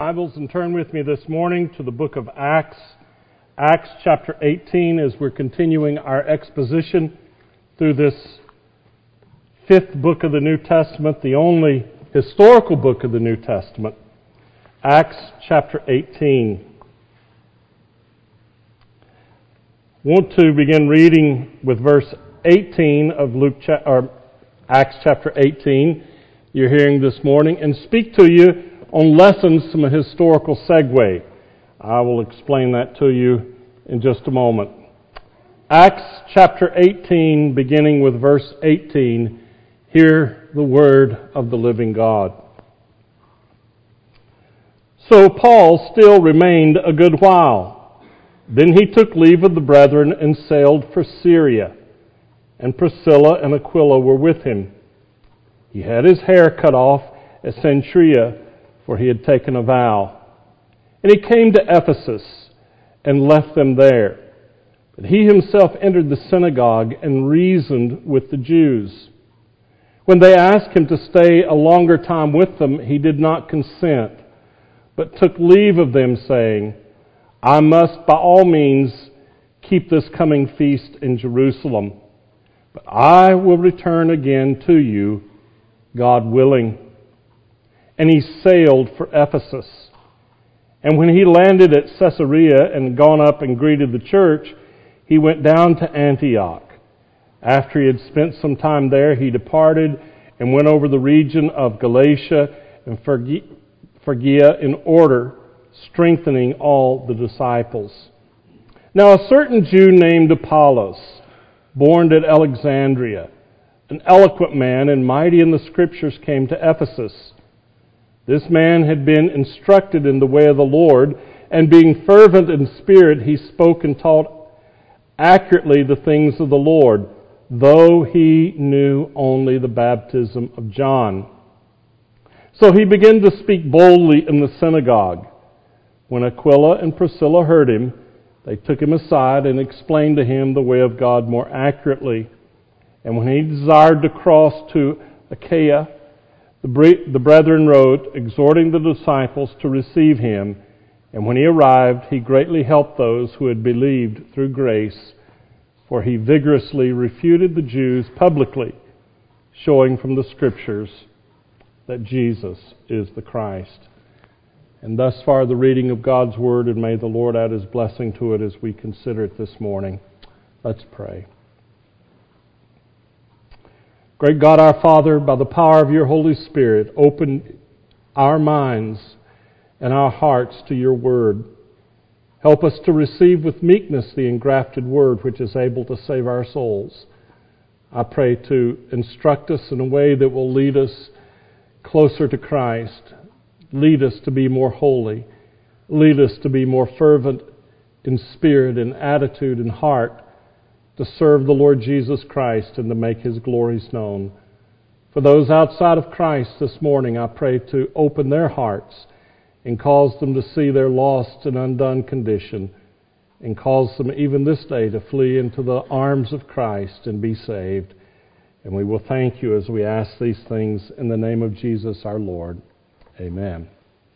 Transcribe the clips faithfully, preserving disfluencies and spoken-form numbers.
Bibles and turn with me this morning to the book of Acts, Acts chapter eighteen, as we're continuing our exposition through this fifth book of the New Testament, the only historical book of the New Testament. Acts chapter eighteen. I want to begin reading with verse eighteen of Luke, or Acts chapter eighteen. You're hearing this morning, and speak to you on lessons from a historical segue. I will explain that to you in just a moment. Acts chapter eighteen, beginning with verse eighteen. Hear the word of the living God. So Paul still remained a good while. Then he took leave of the brethren and sailed for Syria, and Priscilla and Aquila were with him. He had his hair cut off at Cenchrea, for he had taken a vow. And he came to Ephesus and left them there. But he himself entered the synagogue and reasoned with the Jews. When they asked him to stay a longer time with them, he did not consent, but took leave of them, saying, I must by all means keep this coming feast in Jerusalem, but I will return again to you, God willing. And he sailed for Ephesus. And when he landed at Caesarea and gone up and greeted the church, he went down to Antioch. After he had spent some time there, he departed and went over the region of Galatia and Phrygia in order, strengthening all the disciples. Now a certain Jew named Apollos, born at Alexandria, an eloquent man and mighty in the Scriptures, came to Ephesus. This man had been instructed in the way of the Lord, and being fervent in spirit, he spoke and taught accurately the things of the Lord, though he knew only the baptism of John. So he began to speak boldly in the synagogue. When Aquila and Priscilla heard him, they took him aside and explained to him the way of God more accurately. And when he desired to cross to Achaia, the brethren wrote, exhorting the disciples to receive him. And when he arrived, he greatly helped those who had believed through grace, for he vigorously refuted the Jews publicly, showing from the Scriptures that Jesus is the Christ. And thus far the reading of God's Word, and may the Lord add His blessing to it as we consider it this morning. Let's pray. Great God, our Father, by the power of your Holy Spirit, open our minds and our hearts to your Word. Help us to receive with meekness the engrafted Word which is able to save our souls. I pray to instruct us in a way that will lead us closer to Christ, lead us to be more holy, lead us to be more fervent in spirit and attitude and heart, to serve the Lord Jesus Christ and to make His glories known. For those outside of Christ this morning, I pray to open their hearts and cause them to see their lost and undone condition, and cause them even this day to flee into the arms of Christ and be saved. And we will thank you as we ask these things in the name of Jesus our Lord. Amen.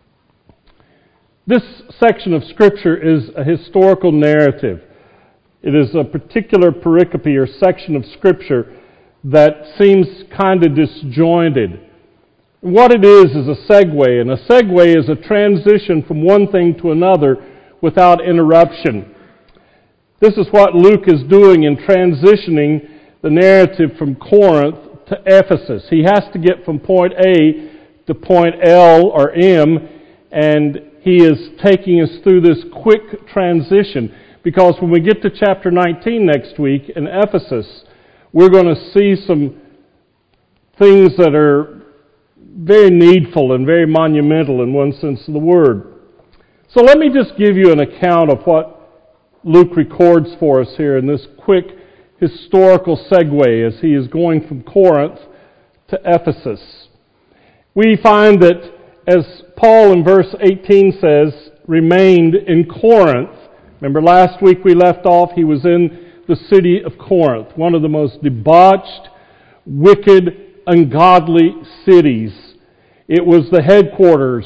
This section of Scripture is a historical narrative. It is a particular pericope or section of Scripture that seems kind of disjointed. What it is is a segue, and a segue is a transition from one thing to another without interruption. This is what Luke is doing in transitioning the narrative from Corinth to Ephesus. He has to get from point A to point L or M, and he is taking us through this quick transition. Because when we get to chapter nineteen next week in Ephesus, we're going to see some things that are very needful and very monumental in one sense of the word. So let me just give you an account of what Luke records for us here in this quick historical segue as he is going from Corinth to Ephesus. We find that, as Paul in verse eighteen says, remained in Corinth. Remember last week we left off, he was in the city of Corinth, one of the most debauched, wicked, ungodly cities. It was the headquarters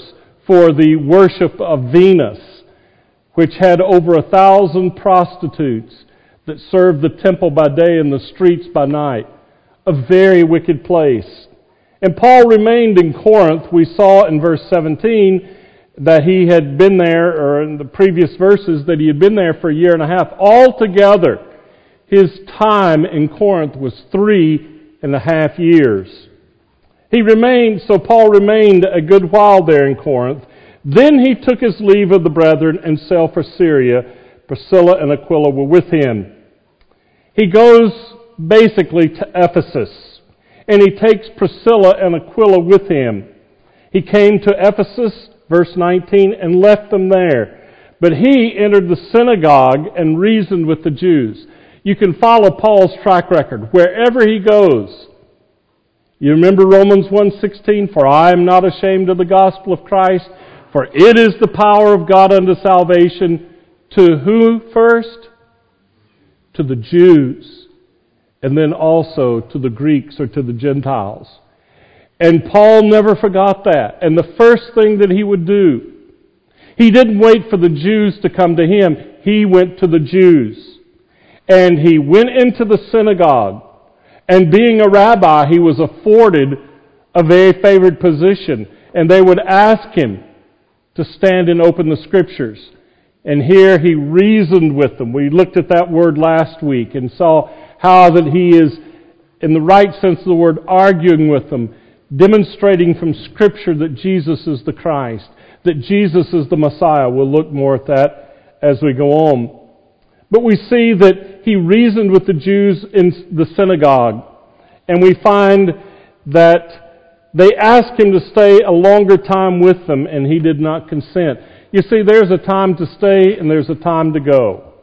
for the worship of Venus, which had over a thousand prostitutes that served the temple by day and the streets by night. A very wicked place. And Paul remained in Corinth. We saw in verse seventeen that he had been there, or in the previous verses, that he had been there for a year and a half. Altogether, his time in Corinth was three and a half years. He remained, so Paul remained a good while there in Corinth. Then he took his leave of the brethren and sailed for Syria. Priscilla and Aquila were with him. He goes basically to Ephesus, and he takes Priscilla and Aquila with him. He came to Ephesus, verse nineteen, and left them there. But he entered the synagogue and reasoned with the Jews. You can follow Paul's track record wherever he goes. You remember Romans one sixteen, for I am not ashamed of the gospel of Christ, for it is the power of God unto salvation. To who first? To the Jews, and then also to the Greeks or to the Gentiles. And Paul never forgot that. And the first thing that he would do, he didn't wait for the Jews to come to him. He went to the Jews. And he went into the synagogue. And being a rabbi, he was afforded a very favored position. And they would ask him to stand and open the Scriptures. And here he reasoned with them. We looked at that word last week and saw how that he is, in the right sense of the word, arguing with them, demonstrating from Scripture that Jesus is the Christ, that Jesus is the Messiah. We'll look more at that as we go on. But we see that he reasoned with the Jews in the synagogue, and we find that they asked him to stay a longer time with them, and he did not consent. You see, there's a time to stay and there's a time to go.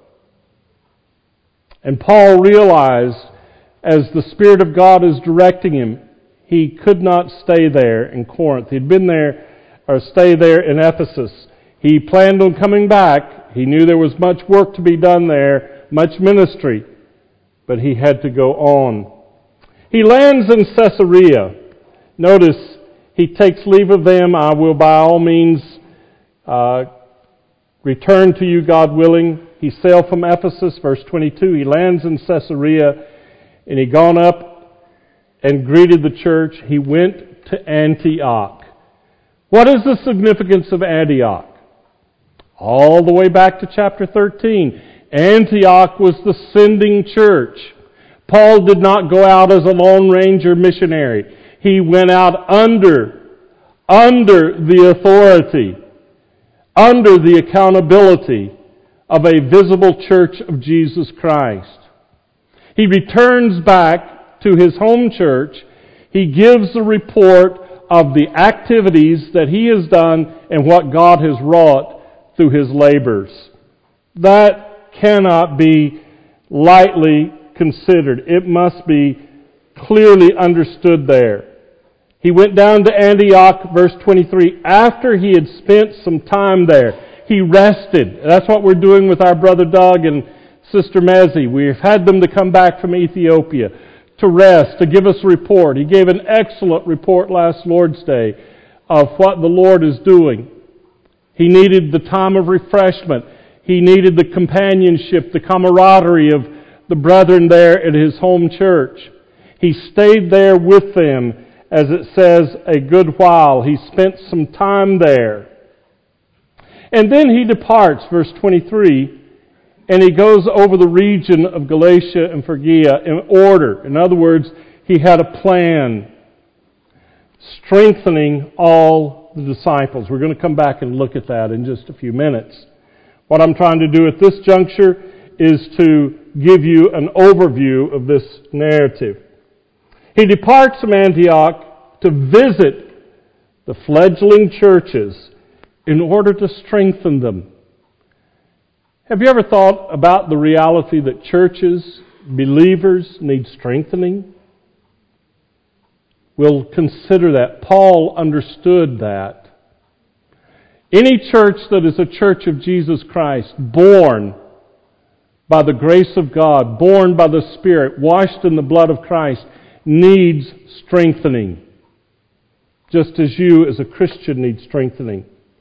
And Paul realized, as the Spirit of God is directing him, he could not stay there in Corinth. He'd been there, or stay there in Ephesus. He planned on coming back. He knew there was much work to be done there, much ministry, but he had to go on. He lands in Caesarea. Notice, he takes leave of them. I will by all means uh, return to you, God willing. He sailed from Ephesus, verse twenty-two. He lands in Caesarea, and he gone up and greeted the church. He went to Antioch. What is the significance of Antioch? All the way back to chapter thirteen. Antioch was the sending church. Paul did not go out as a Lone Ranger missionary. He went out under, under the authority, under the accountability of a visible church of Jesus Christ. He returns back to his home church. He gives a report of the activities that he has done and what God has wrought through his labors. That cannot be lightly considered. It must be clearly understood there. He went down to Antioch, verse twenty-three, after he had spent some time there. He rested. That's what we're doing with our brother Doug and Sister Mezzi. We've had them to come back from Ethiopia to rest, to give us a report. He gave an excellent report last Lord's Day of what the Lord is doing. He needed the time of refreshment. He needed the companionship, the camaraderie of the brethren there at his home church. He stayed there with them, as it says, a good while. He spent some time there. And then he departs, verse twenty-three, and he goes over the region of Galatia and Phrygia in order. In other words, he had a plan, strengthening all the disciples. We're going to come back and look at that in just a few minutes. What I'm trying to do at this juncture is to give you an overview of this narrative. He departs from Antioch to visit the fledgling churches in order to strengthen them. Have you ever thought about the reality that churches, believers, need strengthening? We'll consider that. Paul understood that. Any church that is a church of Jesus Christ, born by the grace of God, born by the Spirit, washed in the blood of Christ, needs strengthening. Just as you as a Christian need strengthening.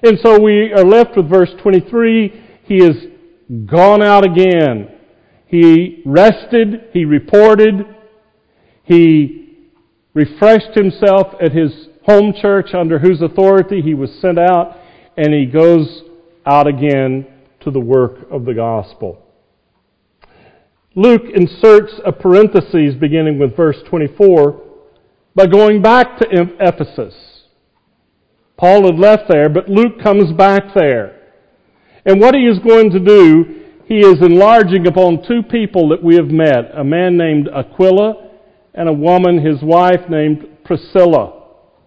And so we are left with verse twenty-three. He has gone out again. He rested, he reported, he refreshed himself at his home church under whose authority he was sent out, and he goes out again to the work of the gospel. Luke inserts a parenthesis beginning with verse twenty-four by going back to Ephesus. Paul had left there, but Luke comes back there. And what he is going to do, he is enlarging upon two people that we have met, a man named Aquila and a woman, his wife, named Priscilla.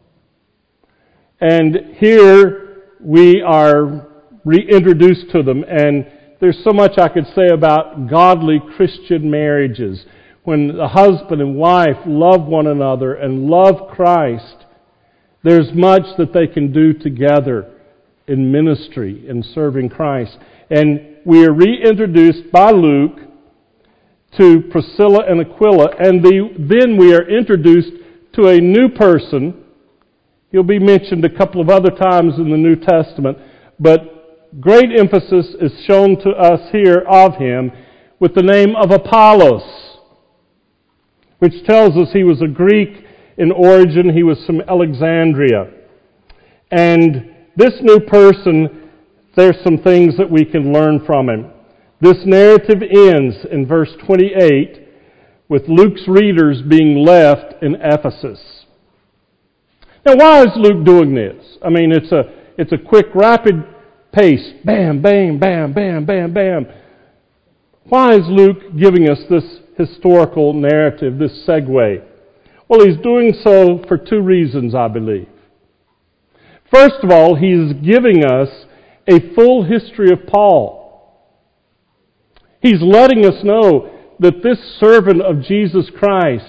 And here we are reintroduced to them, and there's so much I could say about godly Christian marriages. When the husband and wife love one another and love Christ, there's much that they can do together in ministry, in serving Christ. And we are reintroduced by Luke to Priscilla and Aquila, and the, then we are introduced to a new person. He'll be mentioned a couple of other times in the New Testament, but great emphasis is shown to us here of him with the name of Apollos, which tells us he was a Greek in origin. He was from Alexandria. And this new person, there's some things that we can learn from him. This narrative ends in verse twenty-eight with Luke's readers being left in Ephesus. Now, why is Luke doing this? I mean, it's a it's a quick, rapid pace. Bam, bam, bam, bam, bam, bam. Why is Luke giving us this historical narrative, this segue? Well, he's doing so for two reasons, I believe. First of all, he's giving us a full history of Paul. He's letting us know that this servant of Jesus Christ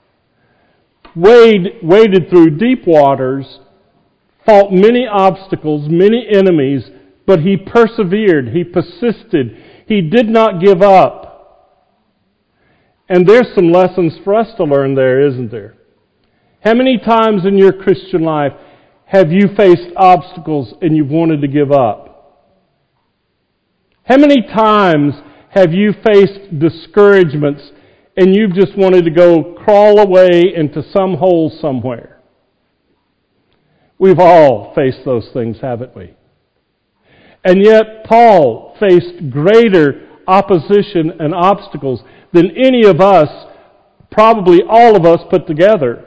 wade, waded through deep waters, fought many obstacles, many enemies, but he persevered, he persisted, he did not give up. And there's some lessons for us to learn there, isn't there? How many times in your Christian life have you faced obstacles and you've wanted to give up? How many times have you faced discouragements and you've just wanted to go crawl away into some hole somewhere? We've all faced those things, haven't we? And yet Paul faced greater opposition and obstacles than any of us, probably all of us put together.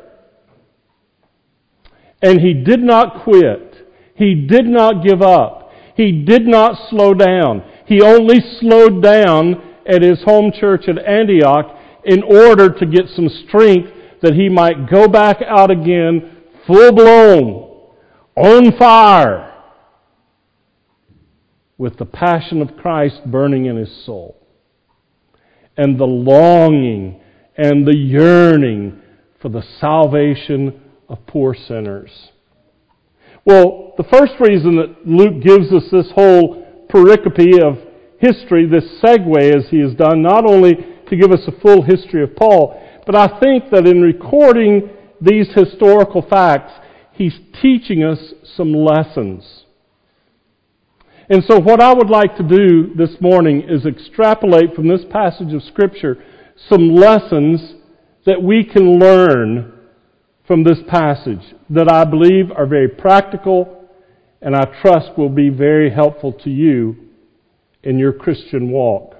And he did not quit. He did not give up. He did not slow down. He only slowed down at his home church at Antioch in order to get some strength that he might go back out again full-blown, on fire, with the passion of Christ burning in his soul, and the longing and the yearning for the salvation of poor sinners. Well, the first reason that Luke gives us this whole pericope of history, this segue as he has done, not only to give us a full history of Paul, but I think that in recording these historical facts, he's teaching us some lessons. And so what I would like to do this morning is extrapolate from this passage of Scripture some lessons that we can learn from this passage that I believe are very practical and I trust will be very helpful to you in your Christian walk.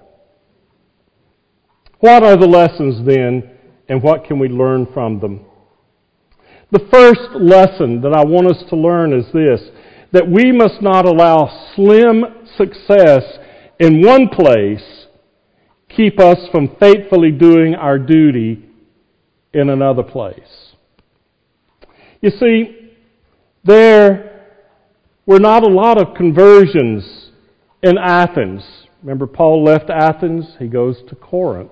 What are the lessons then, and what can we learn from them? The first lesson that I want us to learn is this, that we must not allow slim success in one place keep us from faithfully doing our duty in another place. You see, there were not a lot of conversions in Athens. Remember, Paul left Athens, he goes to Corinth.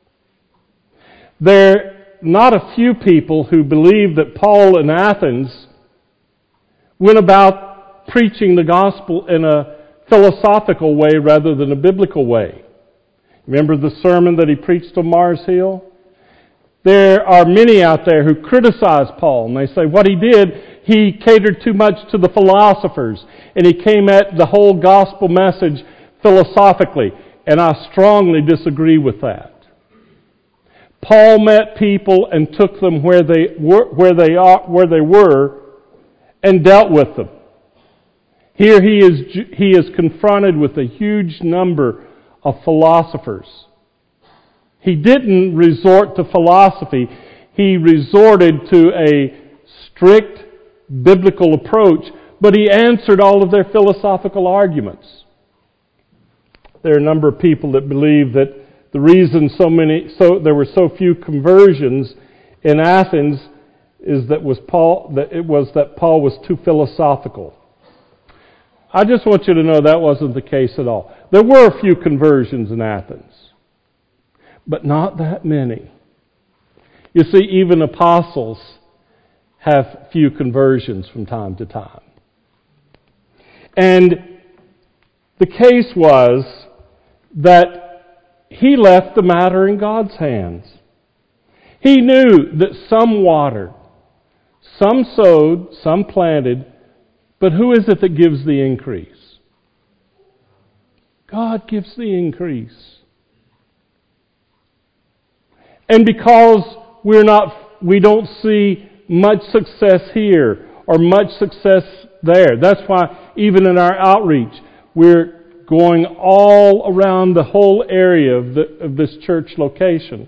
There are not a few people who believed that Paul in Athens went about preaching the gospel in a philosophical way rather than a biblical way. Remember the sermon that he preached on Mars Hill? There are many out there who criticize Paul, and they say what he did he catered too much to the philosophers, and he came at the whole gospel message philosophically, and I strongly disagree with that. Paul met people and took them where they were, where they are, where they were, and dealt with them. Here he is he is confronted with a huge number of philosophers. He didn't resort to philosophy. He resorted to a strict biblical approach, but he answered all of their philosophical arguments. There are a number of people that believe that the reason so many, so there were so few conversions in Athens is that was Paul. That it was that Paul was too philosophical. I just want you to know that wasn't the case at all. There were a few conversions in Athens, but not that many. You see, even apostles have few conversions from time to time. And the case was that he left the matter in God's hands. He knew that some watered, some sowed, some planted, but who is it that gives the increase? God gives the increase. And because we're not, we don't see much success here or much success there, that's why even in our outreach, we're going all around the whole area of, the, of this church location.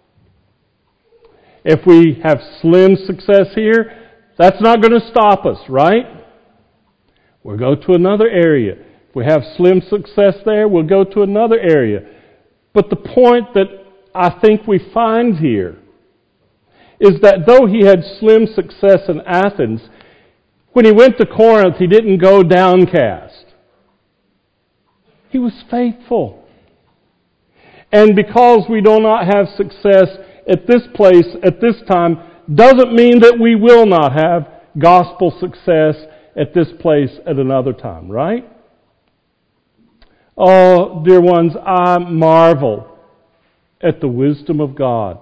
If we have slim success here, that's not going to stop us, right? We'll go to another area. If we have slim success there, we'll go to another area. But the point that I think we find here is that though he had slim success in Athens, when he went to Corinth, he didn't go downcast. He was faithful. And because we do not have success at this place at this time, doesn't mean that we will not have gospel success at this place at another time, right? Oh, dear ones, I marvel at the wisdom of God.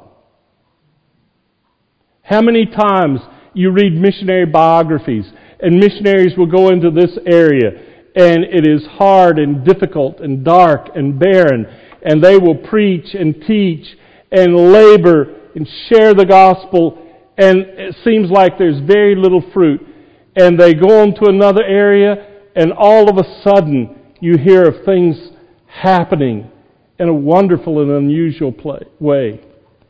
How many times you read missionary biographies, and missionaries will go into this area, and it is hard and difficult and dark and barren, and they will preach and teach and labor and share the gospel, and it seems like there's very little fruit. And they go on to another area, and all of a sudden you hear of things happening in a wonderful and unusual play, way.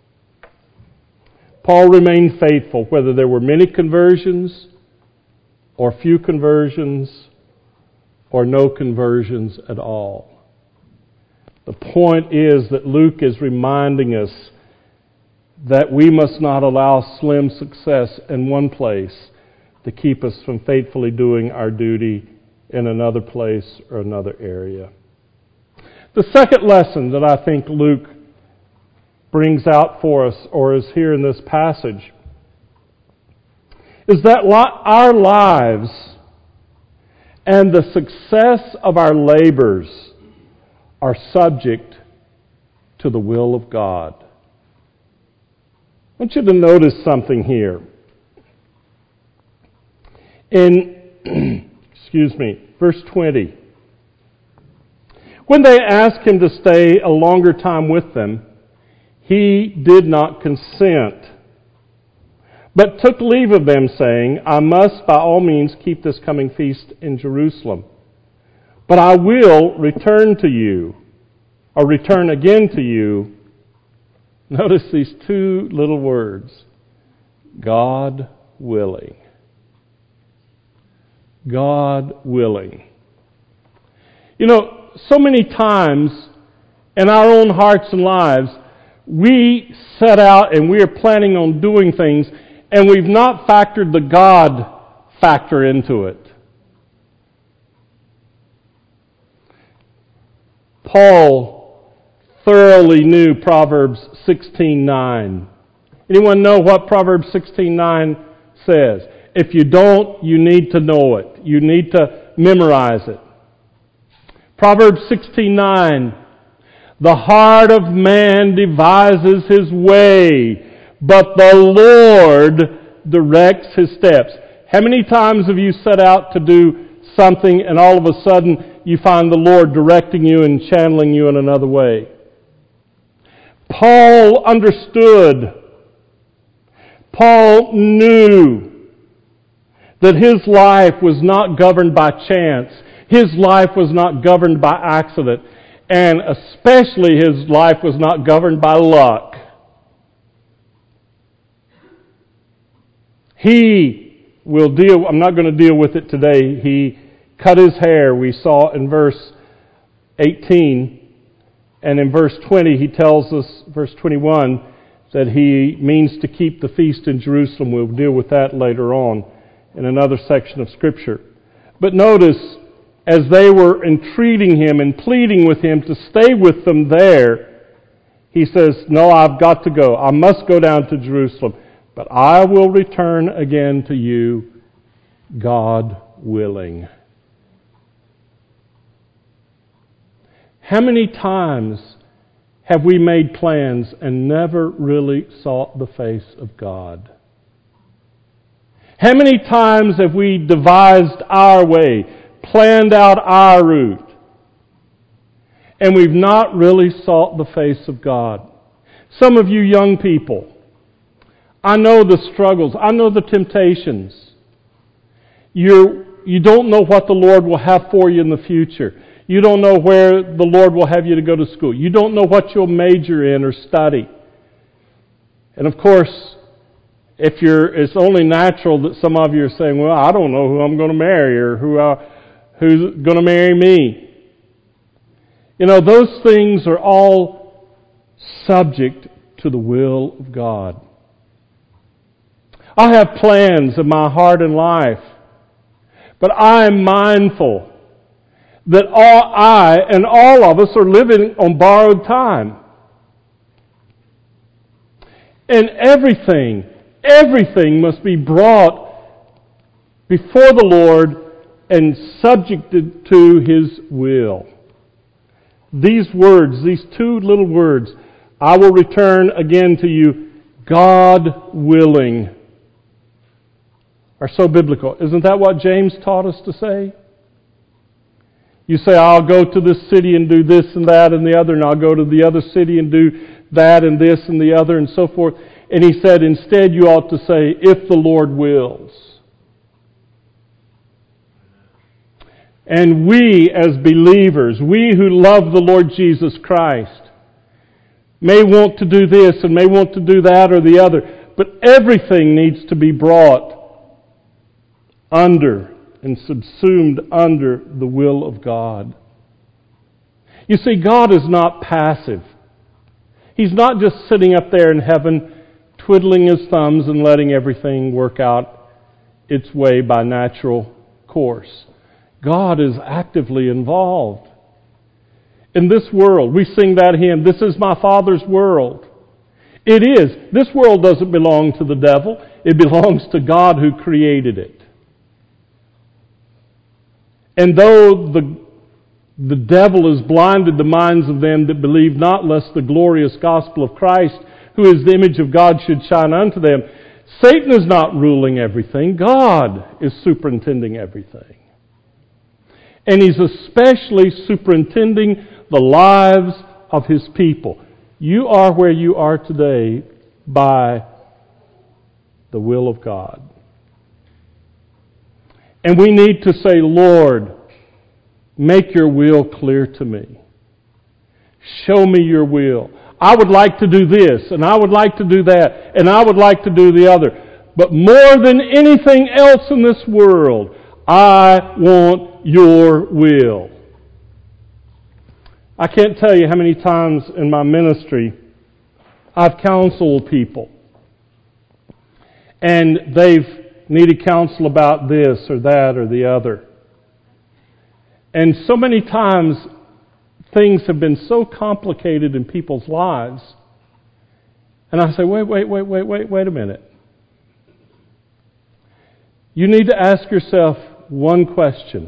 Paul remained faithful, whether there were many conversions or few conversions or no conversions at all. The point is that Luke is reminding us that we must not allow slim success in one place to keep us from faithfully doing our duty in another place or another area. The second lesson that I think Luke brings out for us, or is here in this passage, is that our lives and the success of our labors are subject to the will of God. I want you to notice something here. In, excuse me, verse twenty. When they asked him to stay a longer time with them, he did not consent, but took leave of them, saying, I must by all means keep this coming feast in Jerusalem. But I will return to you, or return again to you. Notice these two little words, God willing. God willing. You know, so many times in our own hearts and lives, we set out and we are planning on doing things, and we've not factored the God factor into it. Paul thoroughly knew Proverbs sixteen nine. Anyone know what Proverbs sixteen nine says? If you don't, you need to know it. You need to memorize it. Proverbs sixteen nine. The heart of man devises his way, but the Lord directs his steps. How many times have you set out to do something and all of a sudden you find the Lord directing you and channeling you in another way? Paul understood. Paul knew that his life was not governed by chance. His life was not governed by accident. And especially his life was not governed by luck. He will deal, I'm not going to deal with it today. He cut his hair, we saw in verse eighteen. And in verse twenty, he tells us, verse twenty-one, that he means to keep the feast in Jerusalem. We'll deal with that later on in another section of Scripture. But notice, as they were entreating him and pleading with him to stay with them there, he says, no, I've got to go. I must go down to Jerusalem. But I will return again to you, God willing. How many times have we made plans and never really sought the face of God? How many times have we devised our way, planned out our route, and we've not really sought the face of God? Some of you young people, I know the struggles, I know the temptations. You're, you don't know what the Lord will have for you in the future. You don't know where the Lord will have you to go to school. You don't know what you'll major in or study. And of course, if you're, it's only natural that some of you are saying, well, I don't know who I'm going to marry or who I, who's going to marry me. You know, those things are all subject to the will of God. I have plans in my heart and life, but I am mindful that all I and all of us are living on borrowed time. And everything, everything must be brought before the Lord and subjected to His will. These words, these two little words, I will return again to you, God willing, are so biblical. Isn't that what James taught us to say? You say, I'll go to this city and do this and that and the other, and I'll go to the other city and do that and this and the other and so forth. And he said, instead you ought to say, if the Lord wills. And we as believers, we who love the Lord Jesus Christ, may want to do this and may want to do that or the other, but everything needs to be brought under and subsumed under the will of God. You see, God is not passive. He's not just sitting up there in heaven, twiddling His thumbs and letting everything work out its way by natural course. God is actively involved. In this world, we sing that hymn, this is my Father's world. It is. This world doesn't belong to the devil. It belongs to God who created it. And though the, the devil has blinded the minds of them that believe not, lest the glorious gospel of Christ, who is the image of God, should shine unto them, Satan is not ruling everything. God is superintending everything. And He's especially superintending the lives of His people. You are where you are today by the will of God. And we need to say, Lord, make your will clear to me. Show me your will. I would like to do this, and I would like to do that, and I would like to do the other. But more than anything else in this world, I want your will. I can't tell you how many times in my ministry I've counseled people. And they've needed counsel about this or that or the other. And so many times things have been so complicated in people's lives. And I say, wait, wait, wait, wait, wait, wait a minute. You need to ask yourself one question.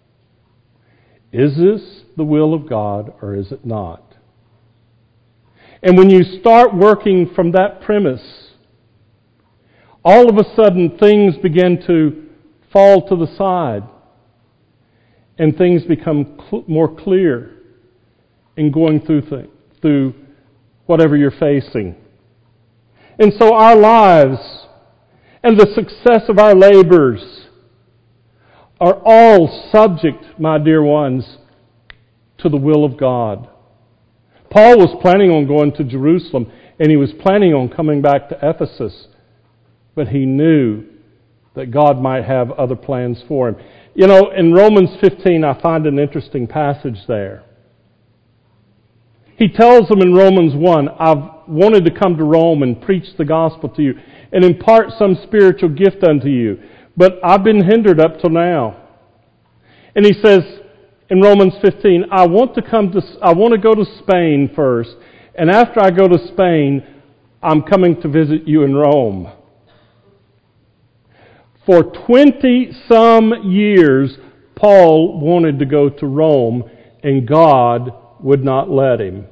Is this the will of God or is it not? And when you start working from that premise, all of a sudden things begin to fall to the side and things become cl- more clear in going through th- through whatever you're facing. And so our lives and the success of our labors are all subject, my dear ones, to the will of God. Paul was planning on going to Jerusalem, and he was planning on coming back to Ephesus, but he knew that God might have other plans for him. You know, in Romans fifteen, I find an interesting passage there. He tells them in Romans one, I've wanted to come to Rome and preach the gospel to you and impart some spiritual gift unto you, but I've been hindered up till now. And he says in Romans fifteen, I want to come to, I want to go to Spain first, and after I go to Spain, I'm coming to visit you in Rome. For twenty-some years, Paul wanted to go to Rome, and God would not let him.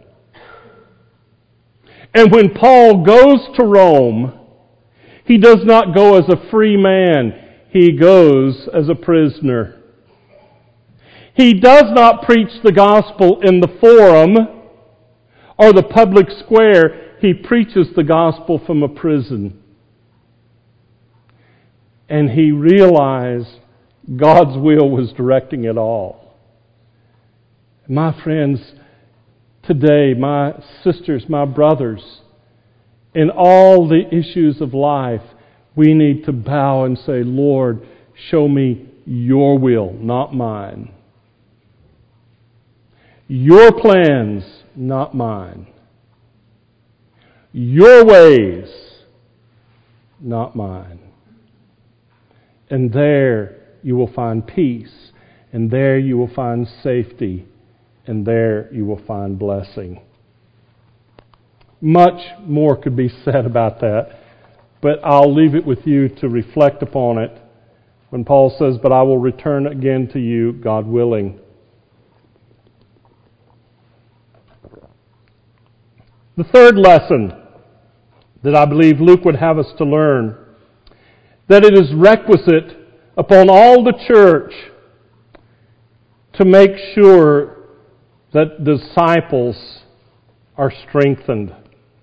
And when Paul goes to Rome, he does not go as a free man. He goes as a prisoner. He does not preach the gospel in the forum or the public square. He preaches the gospel from a prison. And he realized God's will was directing it all. My friends, today, my sisters, my brothers, in all the issues of life, we need to bow and say, Lord, show me your will, not mine. Your plans, not mine. Your ways, not mine. And there you will find peace, and there you will find safety, and there you will find blessing. Much more could be said about that, but I'll leave it with you to reflect upon it when Paul says, but I will return again to you, God willing. The third lesson that I believe Luke would have us to learn, that it is requisite upon all the church to make sure that disciples are strengthened.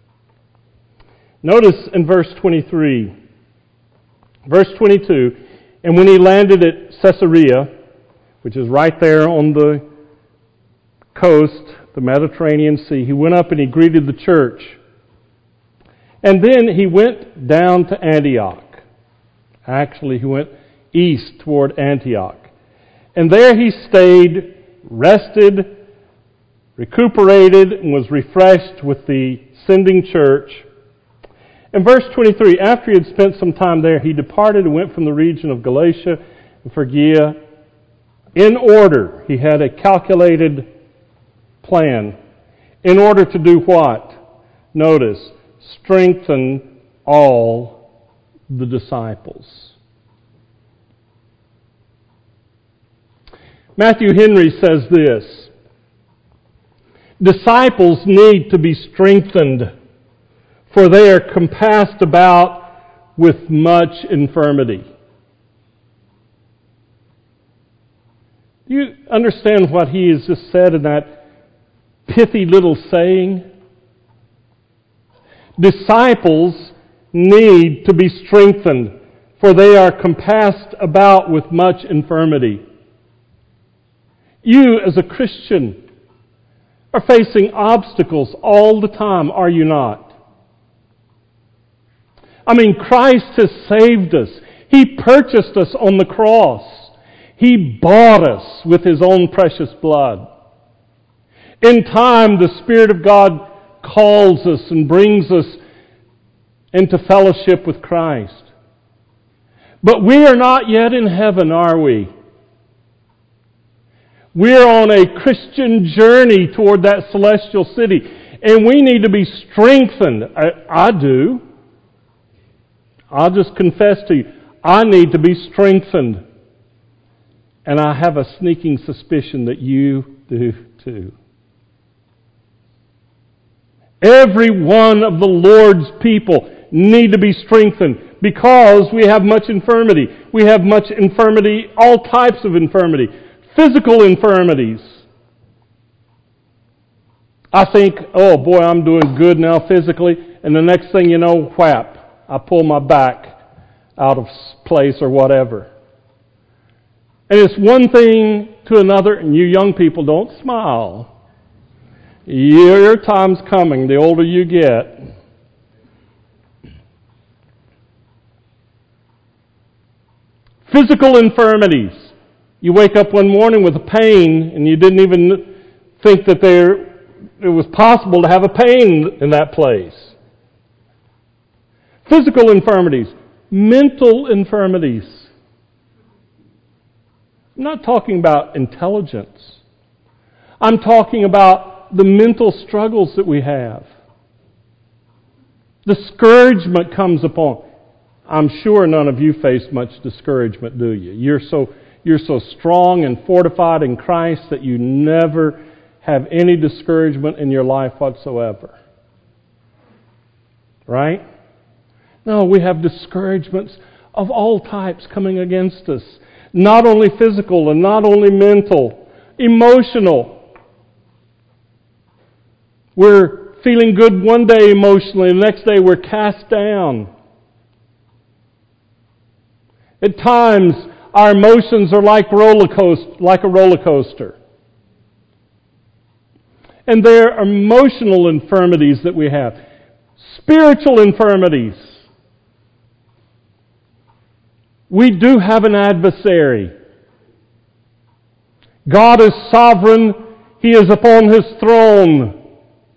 Notice in verse twenty-three, verse twenty-two, and when he landed at Caesarea, which is right there on the coast, the Mediterranean Sea, he went up and he greeted the church. And then he went down to Antioch. Actually, he went east toward Antioch. And there he stayed, rested, recuperated, and was refreshed with the sending church. In verse twenty-three, after he had spent some time there, he departed and went from the region of Galatia and Phrygia in order. He had a calculated plan. In order to do what? Notice, strengthen all the disciples. Matthew Henry says this: disciples need to be strengthened, for they are compassed about with much infirmity. Do you understand what he has just said in that pithy little saying? Disciples need to be strengthened, for they are compassed about with much infirmity. You, as a Christian, are facing obstacles all the time, are you not? I mean, Christ has saved us. He purchased us on the cross. He bought us with His own precious blood. In time, the Spirit of God calls us and brings us into fellowship with Christ. But we are not yet in heaven, are we? We're on a Christian journey toward that celestial city, and we need to be strengthened. I, I do. I'll just confess to you, I need to be strengthened. And I have a sneaking suspicion that you do too. Every one of the Lord's people need to be strengthened because we have much infirmity. We have much infirmity, all types of infirmity. Physical infirmities. I think, oh boy, I'm doing good now physically, and the next thing you know, whap, I pull my back out of place or whatever. And it's one thing to another, and you young people don't smile. Your time's coming, the older you get. Physical infirmities. You wake up one morning with a pain, and you didn't even think that there it was possible to have a pain in that place. Physical infirmities. Mental infirmities. I'm not talking about intelligence. I'm talking about the mental struggles that we have. Discouragement comes upon. I'm sure none of you face much discouragement, do you? You're so you're so strong and fortified in Christ that you never have any discouragement in your life whatsoever. Right? No, we have discouragements of all types coming against us. Not only physical and not only mental, emotional. We're feeling good one day emotionally, and the next day we're cast down. At times, our emotions are like roller coaster, like a roller coaster. And there are emotional infirmities that we have. Spiritual infirmities. We do have an adversary. God is sovereign. He is upon His throne.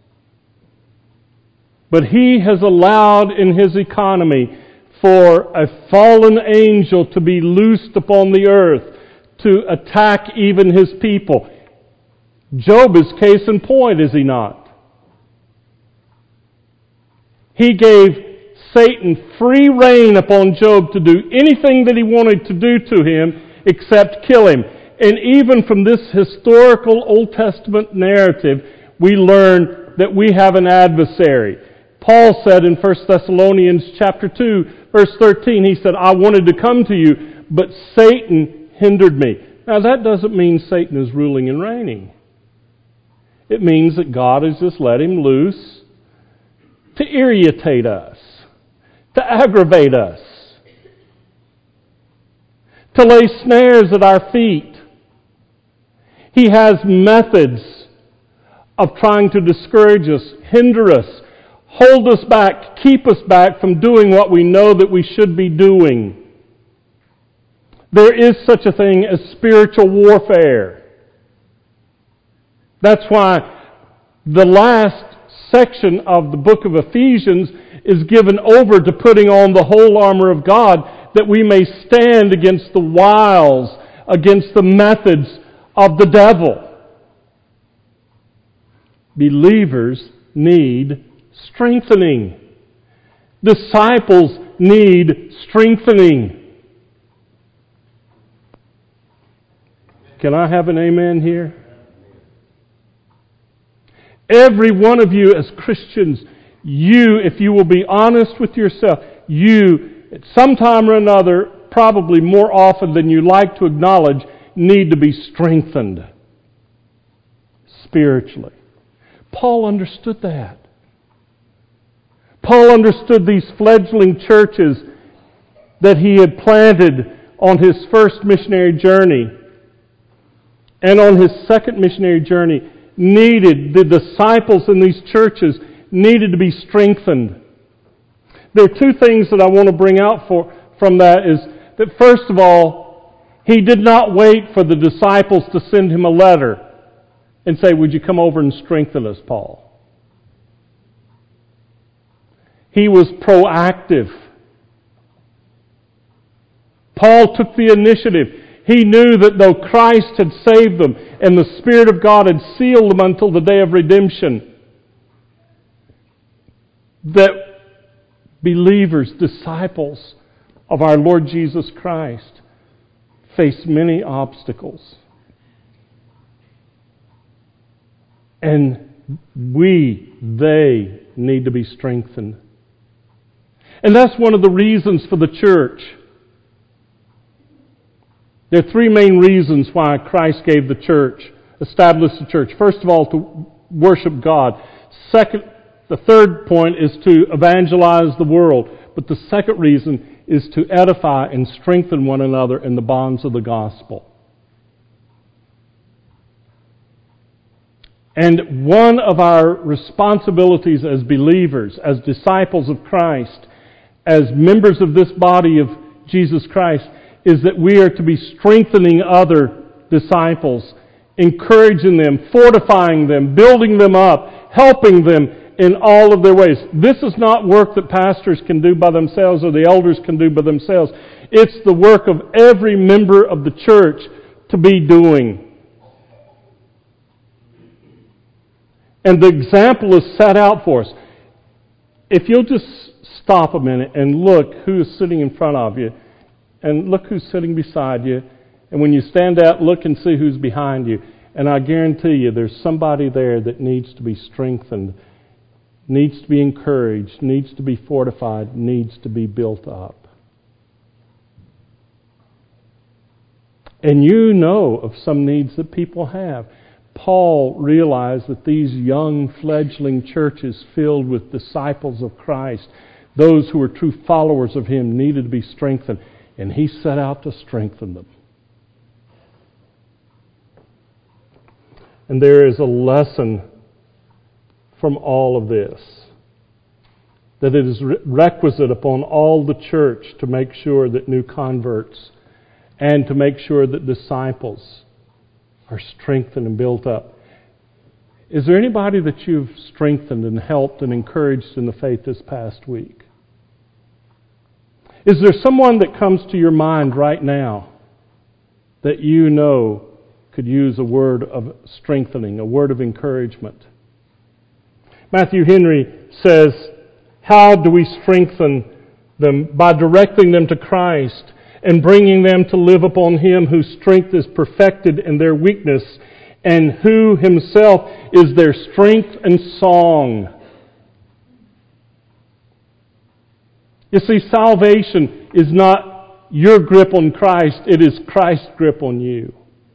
But He has allowed in His economy for a fallen angel to be loosed upon the earth to attack even His people. Job is case in point, is he not? He gave Satan free rein upon Job to do anything that he wanted to do to him except kill him. And even from this historical Old Testament narrative, we learn that we have an adversary. Paul said in First Thessalonians chapter two, verse thirteen, he said, I wanted to come to you, but Satan hindered me. Now that doesn't mean Satan is ruling and reigning. It means that God has just let him loose to irritate us, to aggravate us, to lay snares at our feet. He has methods of trying to discourage us, hinder us, hold us back, keep us back from doing what we know that we should be doing. There is such a thing as spiritual warfare. That's why the last section of the book of Ephesians is given over to putting on the whole armor of God that we may stand against the wiles, against the methods of the devil. Believers need strengthening. Disciples need strengthening. Can I have an amen here? Every one of you as Christians, you, if you will be honest with yourself, you, at some time or another, probably more often than you like to acknowledge, need to be strengthened spiritually. Paul understood that. Paul understood these fledgling churches that he had planted on his first missionary journey and on his second missionary journey needed, the disciples in these churches needed to be strengthened. There are two things that I want to bring out for, from that is that first of all, he did not wait for the disciples to send him a letter and say, would you come over and strengthen us, Paul? He was proactive. Paul took the initiative. He knew that though Christ had saved them and the Spirit of God had sealed them until the day of redemption, that believers, disciples of our Lord Jesus Christ, face many obstacles. And we, they, need to be strengthened. And that's one of the reasons for the church. There are three main reasons why Christ gave the church, established the church. First of all, to worship God. Second, the third point is to evangelize the world. But the second reason is to edify and strengthen one another in the bonds of the gospel. And one of our responsibilities as believers, as disciples of Christ, as members of this body of Jesus Christ, is that we are to be strengthening other disciples, encouraging them, fortifying them, building them up, helping them in all of their ways. This is not work that pastors can do by themselves or the elders can do by themselves. It's the work of every member of the church to be doing. And the example is set out for us. If you'll just stop a minute and look who is sitting in front of you, and look who's sitting beside you, and when you stand out, look and see who's behind you. And I guarantee you there's somebody there that needs to be strengthened, needs to be encouraged, needs to be fortified, needs to be built up. And you know of some needs that people have. Paul realized that these young fledgling churches filled with disciples of Christ, those who were true followers of Him, needed to be strengthened. And he set out to strengthen them. And there is a lesson from all of this, that it is requisite upon all the church to make sure that new converts and to make sure that disciples are strengthened and built up. Is there anybody that you've strengthened and helped and encouraged in the faith this past week? Is there someone that comes to your mind right now that you know could use a word of strengthening, a word of encouragement? Matthew Henry says, how do we strengthen them? By directing them to Christ and bringing them to live upon Him whose strength is perfected in their weakness and who Himself is their strength and song. You see, salvation is not your grip on Christ, it is Christ's grip on you.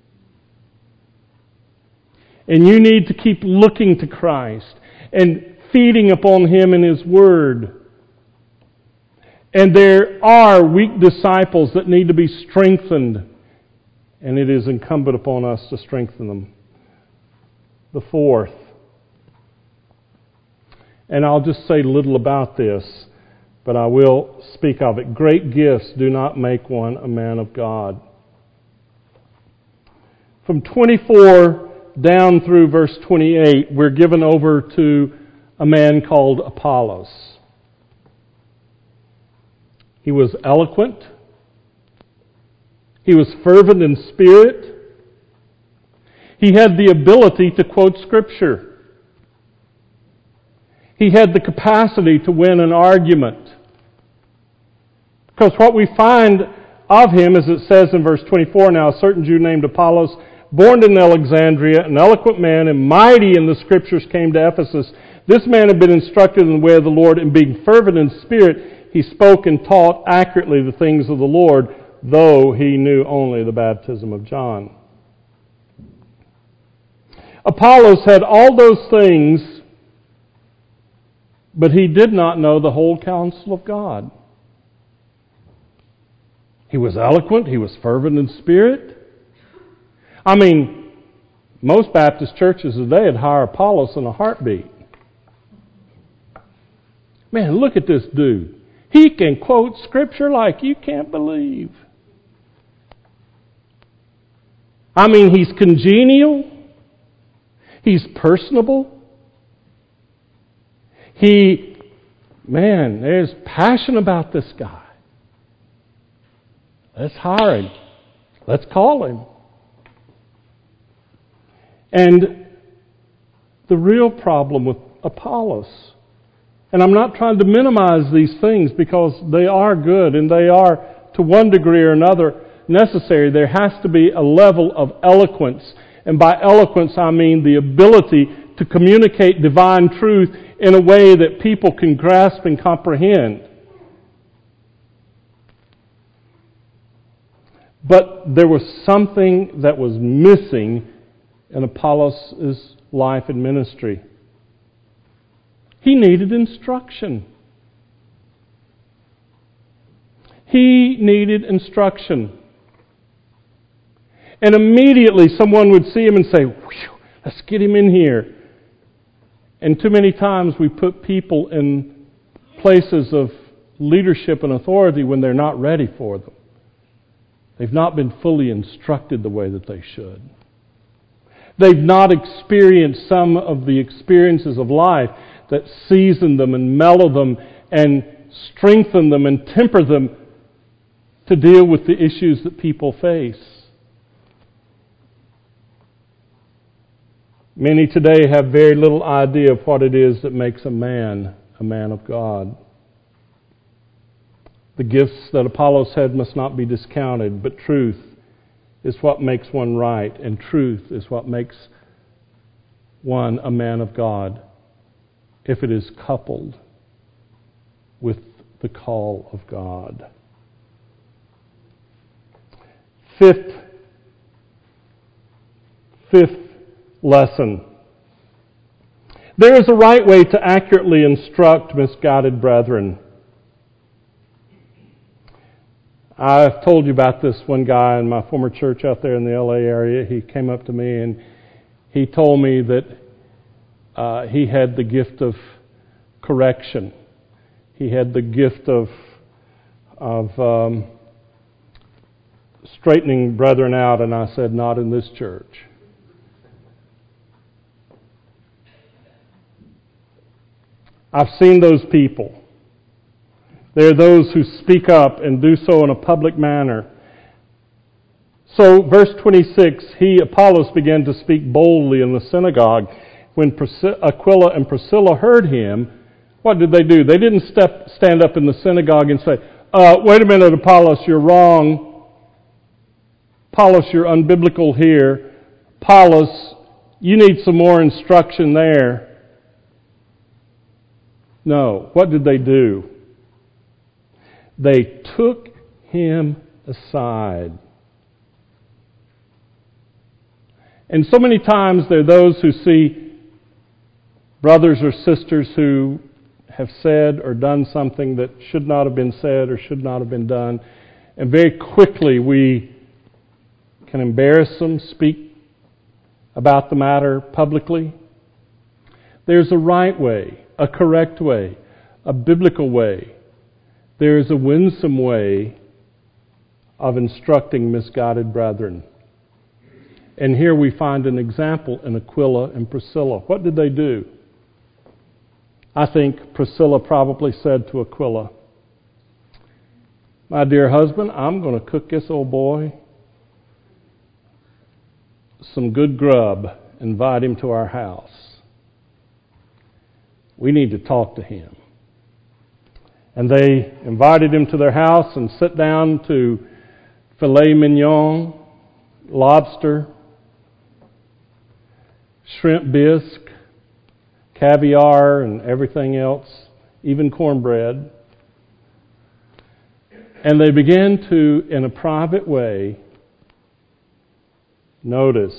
And you need to keep looking to Christ and feeding upon Him in His Word. And there are weak disciples that need to be strengthened, and it is incumbent upon us to strengthen them. The fourth, and I'll just say little about this, but I will speak of it. Great gifts do not make one a man of God. From twenty-four down through verse twenty-eight, we're given over to a man called Apollos. He was eloquent. He was fervent in spirit. He had the ability to quote Scripture. He had the capacity to win an argument. Because what we find of him, as it says in verse twenty-four, now a certain Jew named Apollos, born in Alexandria, an eloquent man and mighty in the Scriptures, came to Ephesus. This man had been instructed in the way of the Lord, and being fervent in spirit, he spoke and taught accurately the things of the Lord, though he knew only the baptism of John. Apollos had all those things, but he did not know the whole counsel of God. He was eloquent. He was fervent in spirit. I mean, most Baptist churches today would hire Apollos in a heartbeat. Man, look at this dude. He can quote Scripture like you can't believe. I mean, he's congenial. He's personable. He, man, there's passion about this guy. Let's hire him. Let's call him. And the real problem with Apollos, and I'm not trying to minimize these things because they are good and they are, to one degree or another, necessary. There has to be a level of eloquence. And by eloquence, I mean the ability to communicate divine truth in a way that people can grasp and comprehend. But there was something that was missing in Apollos' life and ministry. He needed instruction. He needed instruction. And immediately someone would see him and say, let's get him in here. And too many times we put people in places of leadership and authority when they're not ready for them. They've not been fully instructed the way that they should. They've not experienced some of the experiences of life that season them and mellow them and strengthen them and temper them to deal with the issues that people face. Many today have very little idea of what it is that makes a man a man of God. The gifts that Apollos had must not be discounted, but truth is what makes one right, and truth is what makes one a man of God if it is coupled with the call of God. Fifth, fifth lesson. There is a right way to accurately instruct misguided brethren. I've told you about this one guy in my former church out there in the L A area. He came up to me and he told me that uh, he had the gift of correction. He had the gift of of um, straightening brethren out, and I said, not in this church. I've seen those people. There are those who speak up and do so in a public manner. So, verse twenty-six, he, Apollos, began to speak boldly in the synagogue. When Aquila and Priscilla heard him, what did they do? They didn't step, stand up in the synagogue and say, uh, wait a minute, Apollos, you're wrong. Apollos, you're unbiblical here. Apollos, you need some more instruction there. No. What did they do? They took him aside. And so many times there are those who see brothers or sisters who have said or done something that should not have been said or should not have been done, and very quickly we can embarrass them, speak about the matter publicly. There's a right way, a correct way, a biblical way. There is a winsome way of instructing misguided brethren. And here we find an example in Aquila and Priscilla. What did they do? I think Priscilla probably said to Aquila, my dear husband, I'm going to cook this old boy some good grub, invite him to our house. We need to talk to him. And they invited him to their house and sat down to filet mignon, lobster, shrimp bisque, caviar, and everything else, even cornbread. And they began to, in a private way, notice,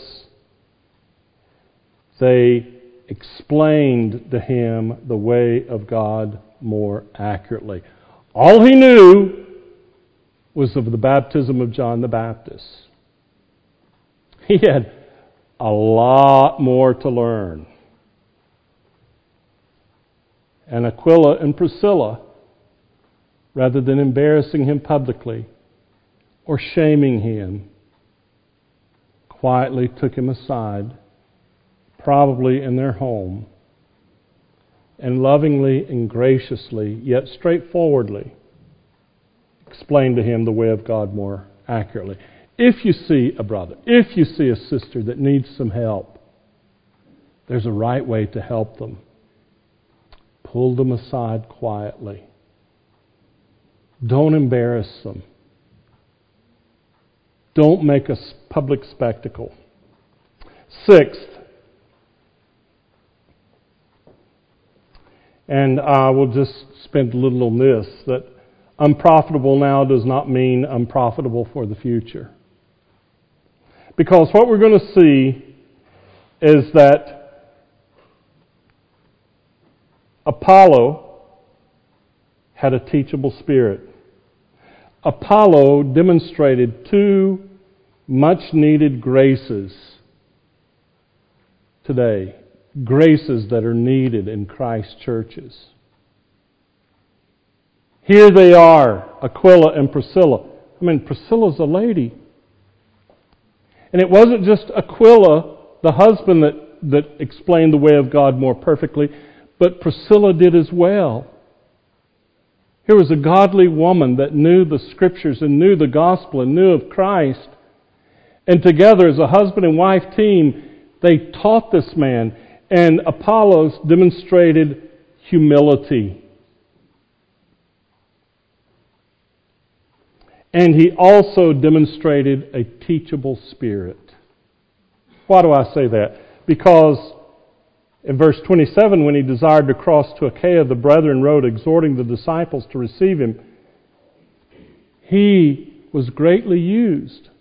they explained to him the way of God more accurately. All he knew was of the baptism of John the Baptist. He had a lot more to learn. And Aquila and Priscilla, rather than embarrassing him publicly or shaming him, quietly took him aside, probably in their home, and lovingly and graciously, yet straightforwardly, explained to him the way of God more accurately. If you see a brother, if you see a sister that needs some help, there's a right way to help them. Pull them aside quietly. Don't embarrass them. Don't make a public spectacle. Sixth, and I will just spend a little on this, that unprofitable now does not mean unprofitable for the future. Because what we're going to see is that Apollo had a teachable spirit. Apollo demonstrated two much-needed graces today. Graces that are needed in Christ's churches. Here they are, Aquila and Priscilla. I mean, Priscilla's a lady. And it wasn't just Aquila, the husband, that, that explained the way of God more perfectly, but Priscilla did as well. Here was a godly woman that knew the Scriptures and knew the gospel and knew of Christ. And together as a husband and wife team, they taught this man. And Apollos demonstrated humility. And he also demonstrated a teachable spirit. Why do I say that? Because in verse twenty-seven, when he desired to cross to Achaia, the brethren wrote, exhorting the disciples to receive him. He was greatly used.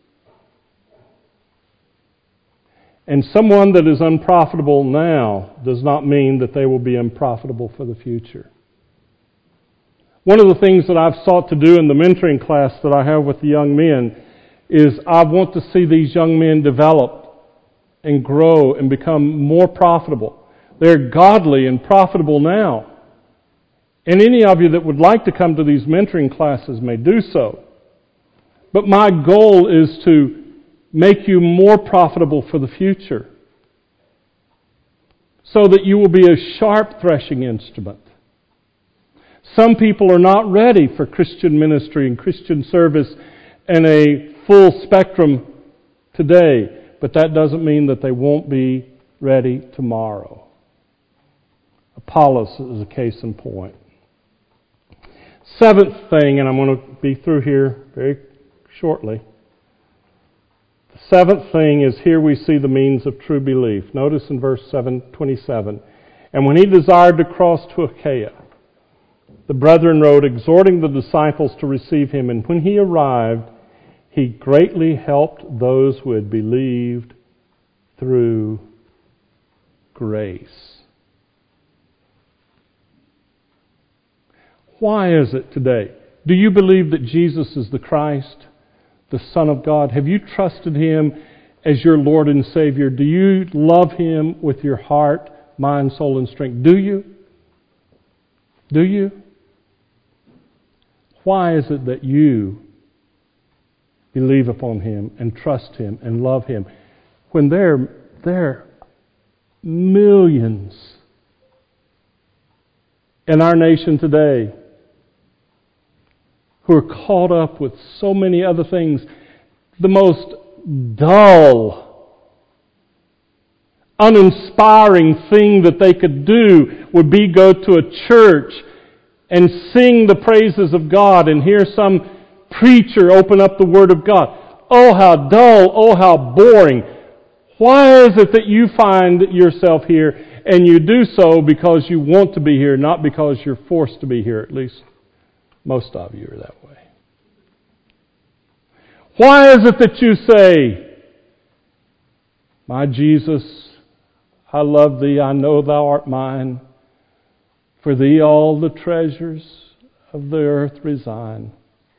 And someone that is unprofitable now does not mean that they will be unprofitable for the future. One of the things that I've sought to do in the mentoring class that I have with the young men is I want to see these young men develop and grow and become more profitable. They're godly and profitable now. And any of you that would like to come to these mentoring classes may do so. But my goal is to make you more profitable for the future, so that you will be a sharp threshing instrument. Some people are not ready for Christian ministry and Christian service and a full spectrum today, but that doesn't mean that they won't be ready tomorrow. Apollos is a case in point. Seventh thing, and I'm going to be through here very shortly. Seventh thing is here we see the means of true belief. Notice in verse seven twenty-seven. And when he desired to cross to Achaia, the brethren wrote, exhorting the disciples to receive him. And when he arrived, he greatly helped those who had believed through grace. Why is it today? Do you believe that Jesus is the Christ, the Son of God? Have you trusted him as your Lord and Savior? Do you love him with your heart, mind, soul, and strength? Do you? Do you? Why is it that you believe upon him and trust him and love him when there, there are millions in our nation today who are caught up with so many other things? The most dull, uninspiring thing that they could do would be go to a church and sing the praises of God and hear some preacher open up the Word of God. Oh, how dull, oh, how boring. Why is it that you find yourself here and you do so because you want to be here, not because you're forced to be here? At least most of you are that way. Why is it that you say, my Jesus, I love thee, I know thou art mine. For thee all the treasures of the earth resign.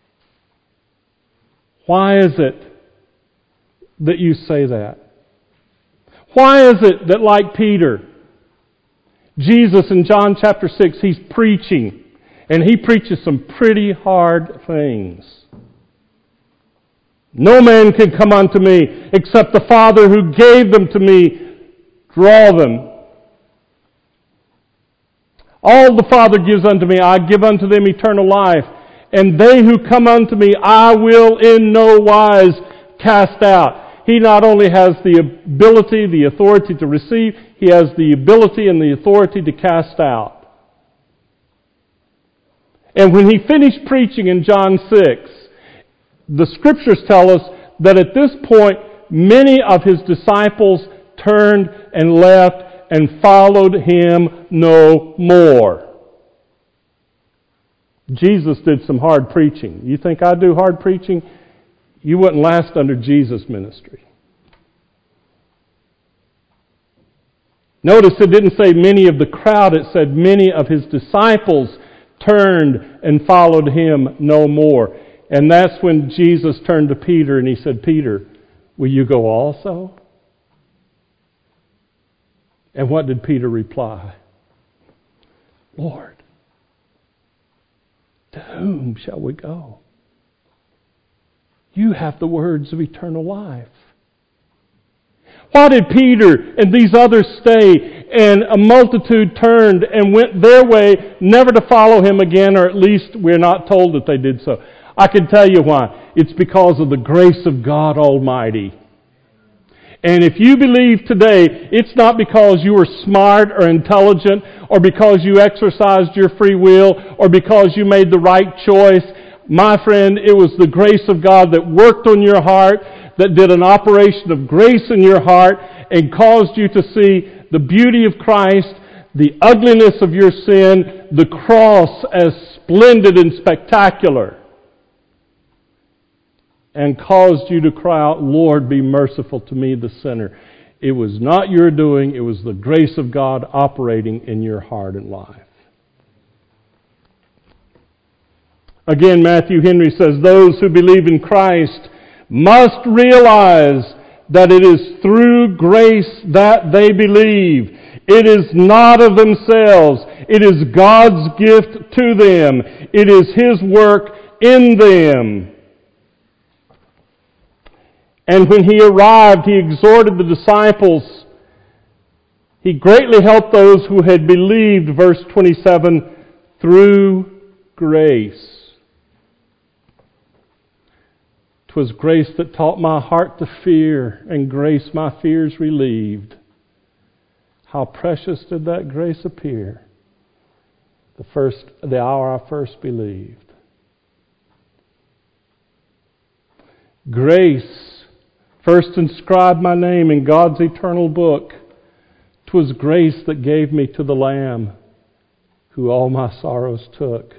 Why is it that you say that? Why is it that, like Peter, Jesus in John chapter six, he's preaching, and he preaches some pretty hard things. No man can come unto me except the Father who gave them to me draw them. All the Father gives unto me, I give unto them eternal life. And they who come unto me, I will in no wise cast out. He not only has the ability, the authority to receive, he has the ability and the authority to cast out. And when he finished preaching in John six, the Scriptures tell us that at this point, many of his disciples turned and left and followed him no more. Jesus did some hard preaching. You think I do hard preaching? You wouldn't last under Jesus' ministry. Notice it didn't say many of the crowd, it said many of his disciples turned and followed him no more. And that's when Jesus turned to Peter and he said, Peter, will you go also? And what did Peter reply? Lord, to whom shall we go? You have the words of eternal life. Why did Peter and these others stay and a multitude turned and went their way, never to follow him again, or at least we're not told that they did so? I can tell you why. It's because of the grace of God Almighty. And if you believe today, it's not because you were smart or intelligent or because you exercised your free will or because you made the right choice. My friend, it was the grace of God that worked on your heart, that did an operation of grace in your heart and caused you to see the beauty of Christ, the ugliness of your sin, the cross as splendid and spectacular, and caused you to cry out, Lord, be merciful to me, the sinner. It was not your doing, it was the grace of God operating in your heart and life. Again, Matthew Henry says, those who believe in Christ must realize that it is through grace that they believe. It is not of themselves. It is God's gift to them. It is His work in them. And when He arrived, He exhorted the disciples. He greatly helped those who had believed, verse twenty-seven, through grace. 'Twas grace that taught my heart to fear, and grace my fears relieved. How precious did that grace appear, the first, the hour I first believed. Grace first inscribed my name in God's eternal book. 'Twas grace that gave me to the Lamb, who all my sorrows took.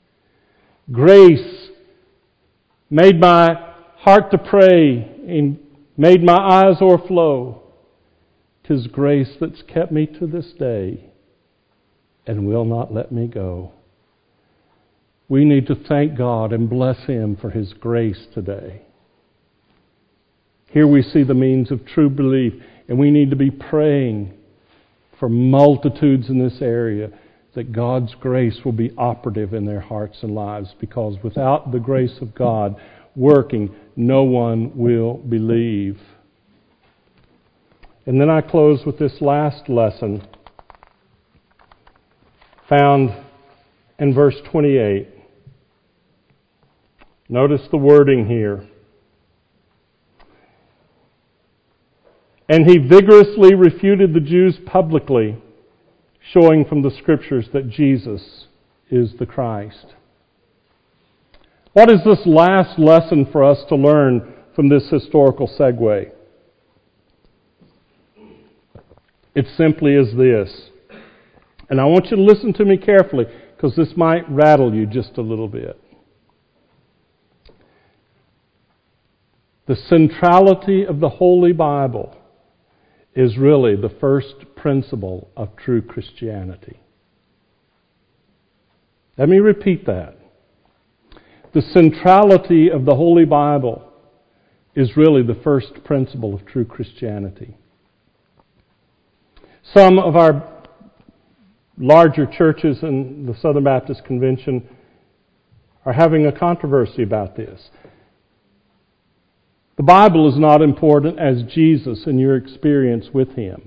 Grace made my heart to pray and made my eyes o'erflow. 'Tis grace that's kept me to this day and will not let me go. We need to thank God and bless Him for His grace today. Here we see the means of true belief, and we need to be praying for multitudes in this area that God's grace will be operative in their hearts and lives, because without the grace of God working, no one will believe. And then I close with this last lesson found in verse twenty-eight. Notice the wording here. And he vigorously refuted the Jews publicly, showing from the Scriptures that Jesus is the Christ. What is this last lesson for us to learn from this historical segue? It simply is this. And I want you to listen to me carefully, because this might rattle you just a little bit. The centrality of the Holy Bible is really the first principle of true Christianity. Let me repeat that. The centrality of the Holy Bible is really the first principle of true Christianity. Some of our larger churches in the Southern Baptist Convention are having a controversy about this. The Bible is not important as Jesus and your experience with Him.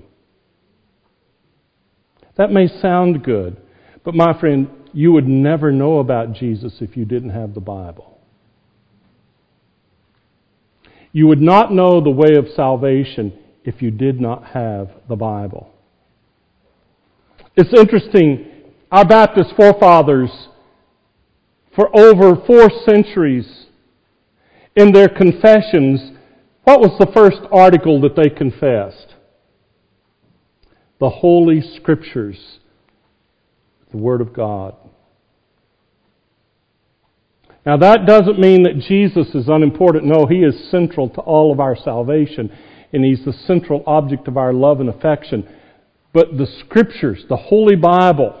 That may sound good, but my friend, you would never know about Jesus if you didn't have the Bible. You would not know the way of salvation if you did not have the Bible. It's interesting, our Baptist forefathers, for over four centuries, in their confessions, what was the first article that they confessed? The Holy Scriptures, the Word of God. Now that doesn't mean that Jesus is unimportant. No, He is central to all of our salvation, and He's the central object of our love and affection. But the Scriptures, the Holy Bible,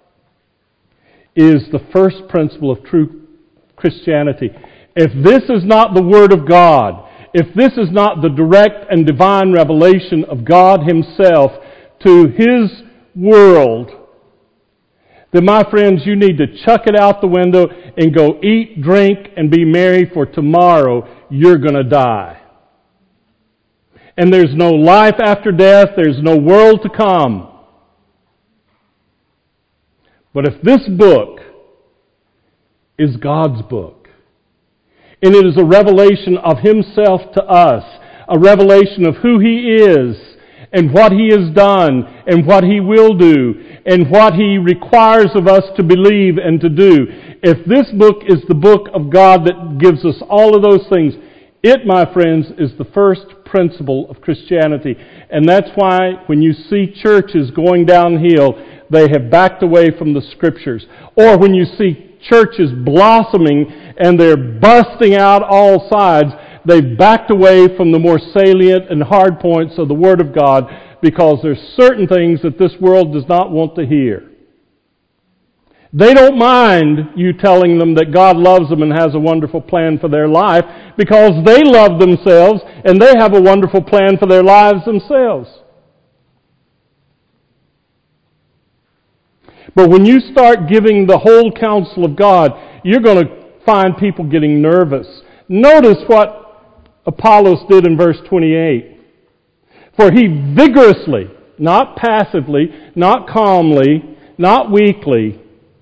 is the first principle of true Christianity. If this is not the Word of God, if this is not the direct and divine revelation of God Himself to His world, then my friends, you need to chuck it out the window and go eat, drink, and be merry, for tomorrow you're going to die. And there's no life after death, there's no world to come. But if this book is God's book, and it is a revelation of Himself to us, a revelation of who He is, and what He has done, and what He will do, and what He requires of us to believe and to do. If this book is the book of God that gives us all of those things, it, my friends, is the first principle of Christianity. And that's why when you see churches going downhill, they have backed away from the Scriptures. Or when you see churches blossoming and they're busting out all sides, they've backed away from the more salient and hard points of the Word of God, because there's certain things that this world does not want to hear. They don't mind you telling them that God loves them and has a wonderful plan for their life, because they love themselves and they have a wonderful plan for their lives themselves. But when you start giving the whole counsel of God, you're going to find people getting nervous. Notice what Apollos did in verse twenty-eight. For he vigorously, not passively, not calmly, not weakly,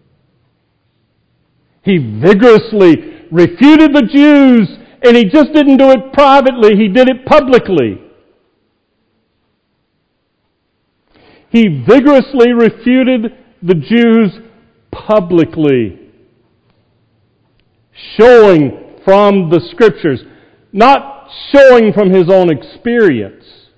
he vigorously refuted the Jews, and he just didn't do it privately, he did it publicly. He vigorously refuted the Jews publicly, showing from the Scriptures, not showing from his own experience,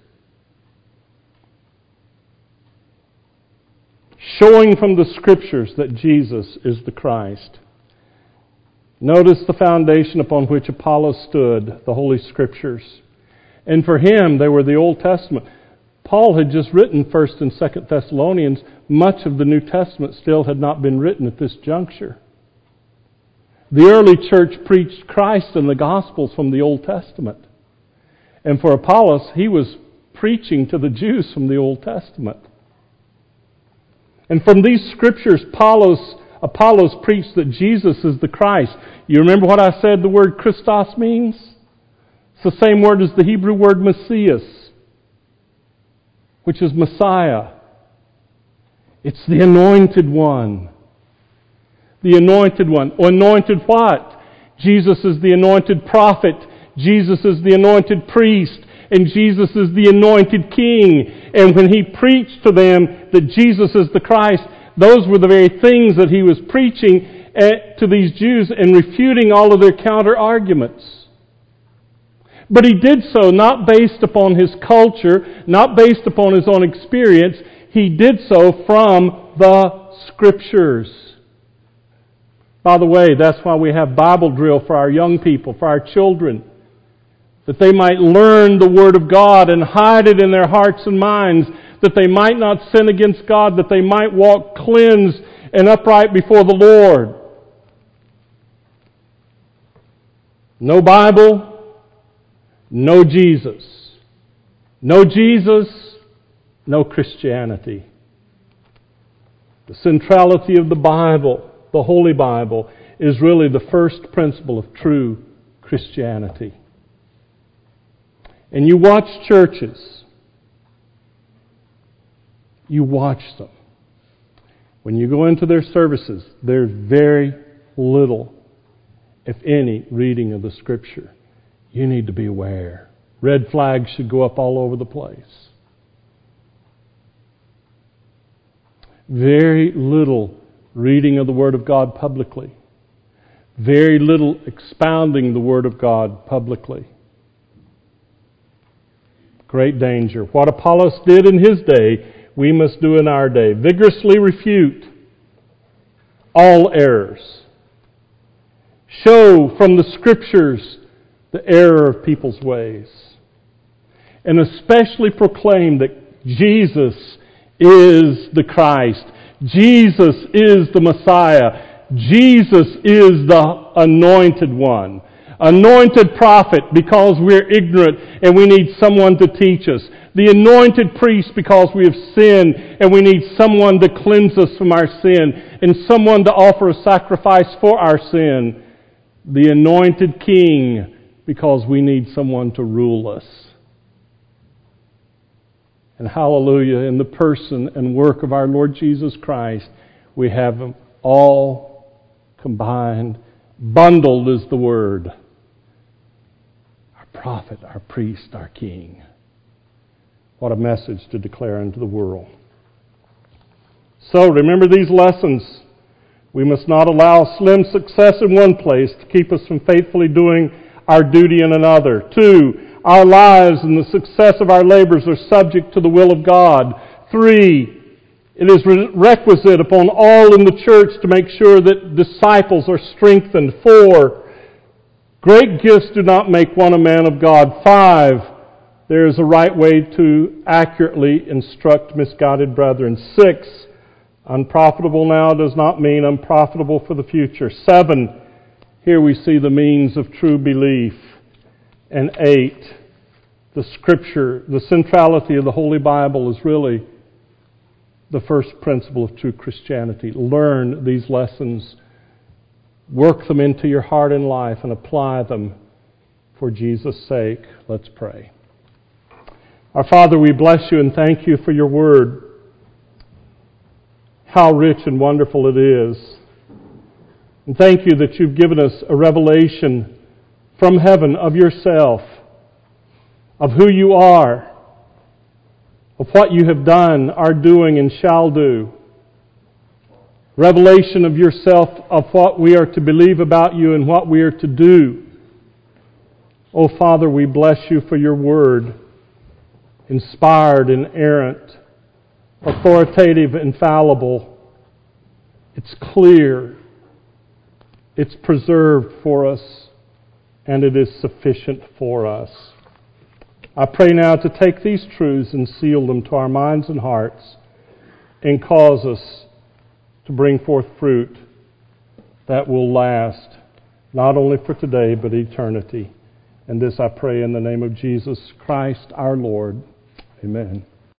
showing from the Scriptures that Jesus is the Christ. Notice the foundation upon which Apollos stood, the Holy Scriptures. And for him, they were the Old Testament. Paul had just written First and Second Thessalonians. Much of the New Testament still had not been written at this juncture. The early church preached Christ and the Gospels from the Old Testament. And for Apollos, he was preaching to the Jews from the Old Testament. And from these Scriptures, Apollos, Apollos preached that Jesus is the Christ. You remember what I said the word Christos means? It's the same word as the Hebrew word Messias, which is Messiah. It's the anointed one. The anointed one. Anointed what? Jesus is the anointed prophet. Jesus is the anointed priest. And Jesus is the anointed king. And when he preached to them that Jesus is the Christ, those were the very things that he was preaching to these Jews and refuting all of their counter-arguments. But he did so not based upon his culture, not based upon his own experience. He did so from the Scriptures. By the way, that's why we have Bible drill for our young people, for our children, that they might learn the Word of God and hide it in their hearts and minds, that they might not sin against God, that they might walk cleansed and upright before the Lord. No Bible, no Jesus. No Jesus, no Christianity. The centrality of the Bible, the Holy Bible, is really the first principle of true Christianity. And you watch churches. You watch them. When you go into their services, there's very little, if any, reading of the Scripture. You need to be aware. Red flags should go up all over the place. Very little reading of the Word of God publicly. Very little expounding the Word of God publicly. Great danger. What Apollos did in his day, we must do in our day. Vigorously refute all errors. Show from the Scriptures the error of people's ways. And especially proclaim that Jesus is the Christ. Jesus is the Messiah. Jesus is the anointed one. Anointed prophet because we're ignorant and we need someone to teach us. The anointed priest because we have sinned and we need someone to cleanse us from our sin and someone to offer a sacrifice for our sin. The anointed king because we need someone to rule us. And hallelujah, in the person and work of our Lord Jesus Christ, we have them all combined. Bundled is the word. Our prophet, our priest, our king. What a message to declare unto the world. So remember these lessons. We must not allow slim success in one place to keep us from faithfully doing our duty in another. Two, our lives and the success of our labors are subject to the will of God. Three, it is requisite upon all in the church to make sure that disciples are strengthened. Four, great gifts do not make one a man of God. Five, there is a right way to accurately instruct misguided brethren. Six, unprofitable now does not mean unprofitable for the future. Seven, here we see the means of true belief. And eight, the Scripture, the centrality of the Holy Bible is really the first principle of true Christianity. Learn these lessons, work them into your heart and life, and apply them for Jesus' sake. Let's pray. Our Father, we bless you and thank you for your word. How rich and wonderful it is. And thank you that you've given us a revelation from heaven of yourself, of who you are, of what you have done, are doing, and shall do. Revelation of yourself, of what we are to believe about you and what we are to do. Oh, Father, we bless you for your word, inspired, inerrant, authoritative, infallible. It's clear. It's preserved for us, and it is sufficient for us. I pray now to take these truths and seal them to our minds and hearts and cause us to bring forth fruit that will last, not only for today, but eternity. And this I pray in the name of Jesus Christ our Lord. Amen.